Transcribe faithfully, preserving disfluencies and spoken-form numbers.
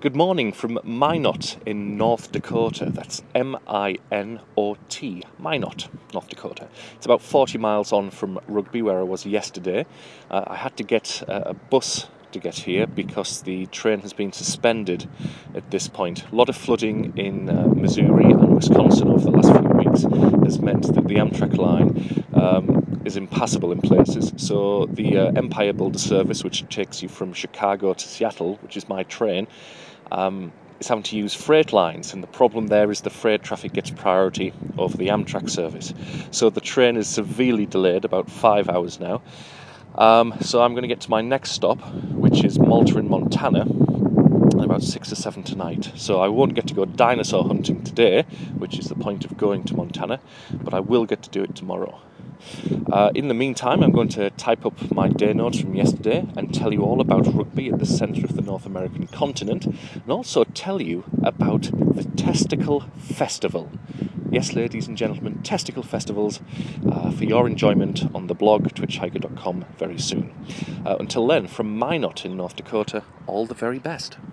Good morning from Minot in North Dakota. That's M I N O T, Minot, North Dakota. It's about forty miles on from Rugby, where I was yesterday. Uh, I had to get a, a bus to get here because the train has been suspended at this point. A lot of flooding in uh, Missouri and Wisconsin over the last few weeks has meant that the Amtrak line um, is impassable in places. So the uh, Empire Builder service, which takes you from Chicago to Seattle, which is my train, um, is having to use freight lines, and the problem there is the freight traffic gets priority over the Amtrak service. So the train is severely delayed, about five hours now. Um, so I'm going to get to my next stop, which is Malta in Montana, at about six or seven tonight. So I won't get to go dinosaur hunting today, which is the point of going to Montana, but I will get to do it tomorrow. Uh, in the meantime, I'm going to type up my day notes from yesterday and tell you all about rugby at the centre of the North American continent, and also tell you about the Testicle Festival. Yes, ladies and gentlemen, Testicle Festivals uh, for your enjoyment on the blog, twitch hiker dot com, very soon. Uh, until then, from Minot in North Dakota, all the very best.